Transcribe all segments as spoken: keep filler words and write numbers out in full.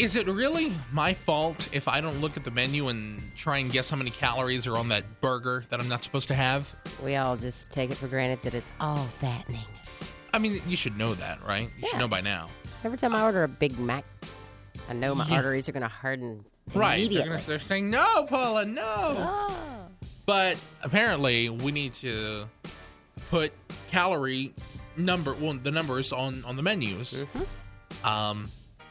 Is it really my fault if I don't look at the menu and try and guess how many calories are on that burger that I'm not supposed to have? We all just take it for granted that it's all fattening. I mean, you should know that, right? You Yeah. should know by now. Every time I order a Big Mac, I know my Yeah. arteries are going to harden Right. They're, immediately. gonna, they're saying, no, Paula, no. Oh. But apparently, we need to put calorie number, well, the numbers on, on the menus. Mm-hmm. Um,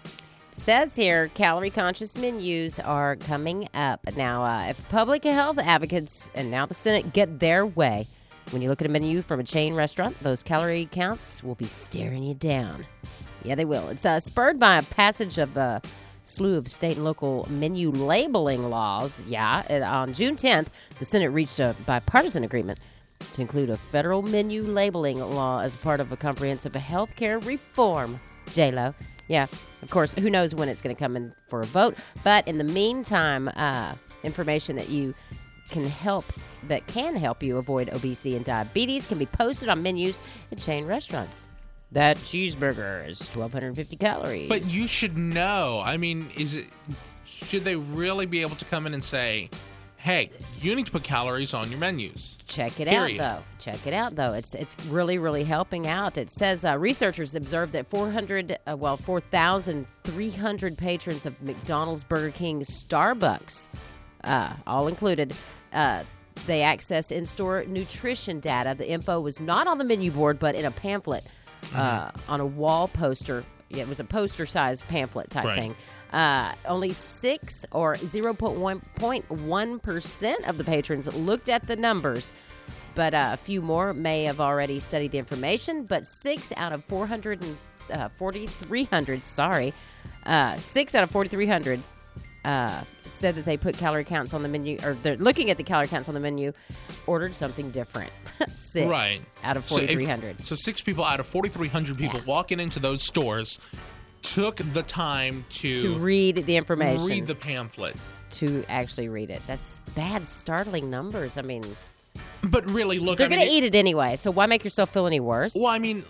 Says here, calorie-conscious menus are coming up. Now, uh, if public health advocates and now the Senate get their way, when you look at a menu from a chain restaurant, those calorie counts will be staring you down. Yeah, they will. It's uh, spurred by a passage of a slew of state and local menu labeling laws. Yeah, and on June tenth, the Senate reached a bipartisan agreement to include a federal menu labeling law as part of a comprehensive health care reform. J-Lo. Yeah, of course, who knows when it's going to come in for a vote. But in the meantime, uh, information that you can help, that can help you avoid obesity and diabetes can be posted on menus at chain restaurants. That cheeseburger is twelve fifty calories. but you should know. I mean, is it? Should they really be able to come in and say, hey, you need to put calories on your menus? Check it Period. out, though. Check it out, though. It's it's really, really helping out. It says uh, researchers observed that four hundred, uh, well, four thousand three hundred patrons of McDonald's, Burger King, Starbucks, uh, all included, uh, they access in-store nutrition data. The info was not on the menu board, but in a pamphlet uh, on a wall poster. Yeah, it was a poster-sized pamphlet type Right. thing. Uh, only six or zero point one percent of the patrons looked at the numbers, but uh, a few more may have already studied the information. But six out of four hundred forty-three hundred, sorry, uh, six out of forty-three hundred uh, said that they put calorie counts on the menu, or they're looking at the calorie counts on the menu, ordered something different. Six Right. out of So if- forty-three hundred. So, six people out of forty-three hundred people Yeah. walking into those stores took the time to, To read the information. read the pamphlet. to actually read it. That's bad, startling numbers. I mean, But really, look, they're I mean, going to it- eat it anyway, so why make yourself feel any worse? Well, I mean,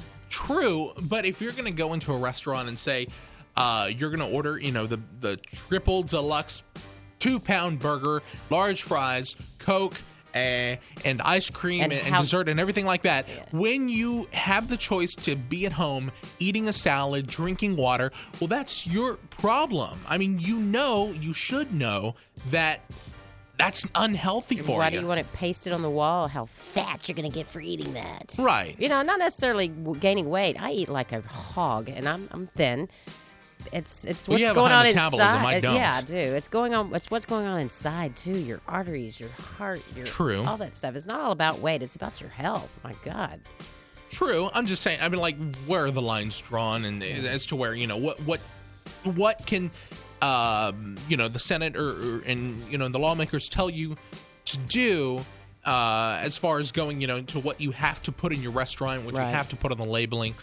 true, but if you're going to go into a restaurant and say uh, you're going to order, you know, the the triple deluxe two pound burger, large fries, Coke, uh, and ice cream And and, and how- dessert and everything like that, Yeah. when you have the choice to be at home eating a salad, drinking water, well, that's your problem. I mean, you know, you should know that that's unhealthy for Why you. do you want it pasted on the wall? How fat you're going to get for eating that? Right. You know, not necessarily w- gaining weight. I eat like a hog, and I'm I'm thin. It's it's Well, what's you have a going high on metabolism, inside. I don't. Yeah, I do. It's going on. It's what's going on inside too. Your arteries, your heart, your True. all that stuff. It's not all about weight. It's about your health. My God. True. I'm just saying. I mean, like, where are the lines drawn, and as to where, you know, what what what can um, you know, the Senate or, or and you know the lawmakers tell you to do uh, as far as going, you know, to what you have to put in your restaurant, what Right. you have to put on the labeling.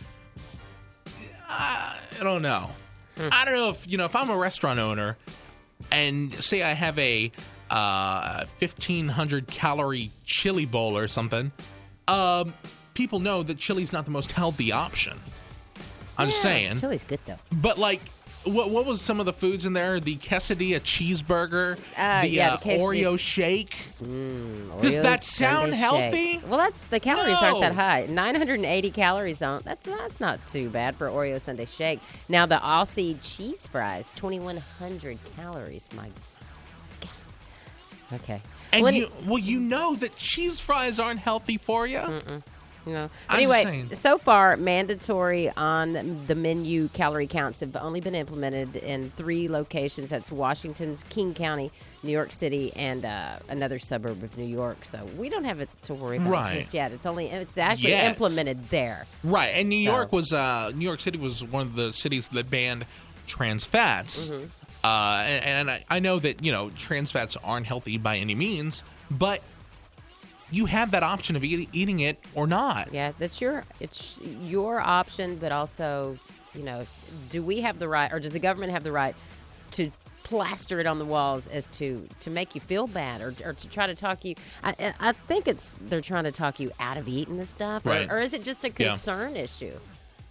I don't know. Hmm. I don't know if you know if I'm a restaurant owner and say I have a uh, fifteen hundred calorie chili bowl or something. Um, people know that chili's not the most healthy option. I'm Yeah, saying, chili's good though. but like, what what was some of the foods in there? The quesadilla cheeseburger, Uh, the, yeah, uh, the quesadilla- Oreo shake. Mm, Does Oreos, that sound Sunday healthy? shake. Well, that's the calories aren't that No. high. nine hundred eighty calories on. That's that's not too bad for Oreo Sunday shake. Now the Aussie cheese fries, twenty-one hundred calories. My God. Okay. And Well, you, well, you know that cheese fries aren't healthy for you. You know. I'm Anyway, just saying. so far, mandatory on the menu calorie counts have only been implemented in three locations. That's Washington's King County, New York City, and uh, another suburb of New York. So we don't have it to worry about Right. just yet. It's only it's actually Yet. implemented there. Right, and New So- York was uh, New York City was one of the cities that banned trans fats. Mm-hmm. Uh, and and I, I know that you know trans fats aren't healthy by any means, but you have that option of eat, eating it or not. Yeah, that's your it's your option, but also, you know, do we have the right, or does the government have the right to plaster it on the walls as to to make you feel bad, or, or to try to talk you? I, I- I think it's they're trying to talk you out of eating this stuff, or, Right. or is it just a Yeah. concern issue?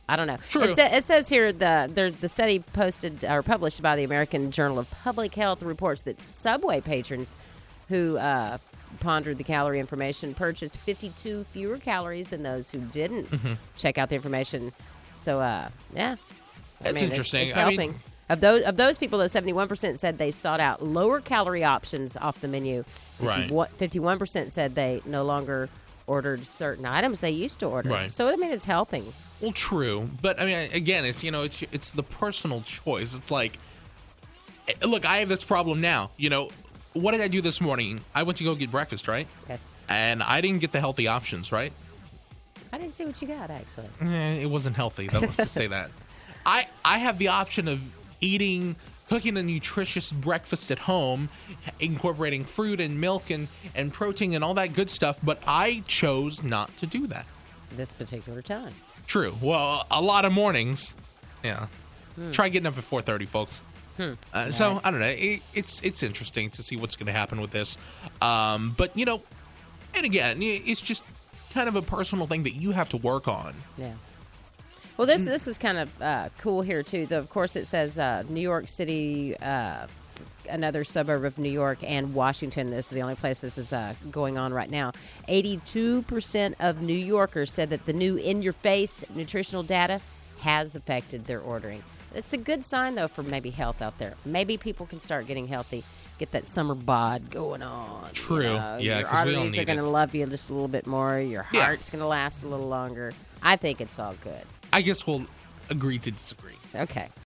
I don't know. True. It, sa- it says here the there, the study posted or published by the American Journal of Public Health reports that Subway patrons who uh, pondered the calorie information purchased fifty-two fewer calories than those who didn't Mm-hmm. check out the information. So, uh, yeah, I That's mean, it's- interesting. It's, I mean- helping. Of those of those people, though, seventy-one percent said they sought out lower calorie options off the menu. Right. fifty-one percent said they no longer ordered certain items they used to order. Right. So, I mean, it's helping. Well, true, but I mean, again, it's you know, it's it's the personal choice. It's like, eh, look, I have this problem now. You know, what did I do this morning? I went to go get breakfast, right? Yes. And I didn't get the healthy options, right? I didn't see what you got, actually. Eh, it wasn't healthy. That let's just say that. I I have the option of eating, cooking a nutritious breakfast at home, incorporating fruit and milk and and protein and all that good stuff. But I chose not to do that. This particular time. True. Well, a lot of mornings. Yeah. Try getting up at four thirty, folks. Uh, so Right. I don't know. It, it's it's interesting to see what's going to happen with this. Um, but you know, and again, i- it's just kind of a personal thing that you have to work on. Yeah. Well, this this is kind of uh, cool here too. Though, of course, it says uh, New York City, uh, another suburb of New York, and Washington. This is the only place this is uh, going on right now. eighty-two percent of New Yorkers said that the new in-your-face nutritional data has affected their ordering. It's a good sign, though, for maybe health out there. Maybe people can start getting healthy, get that summer bod going on. you True. know. Yeah, your 'cause we all arteries are need going to it. love you just a little bit more. Your Yeah. heart's going to last a little longer. I think it's all good. I guess we'll agree to disagree. Okay.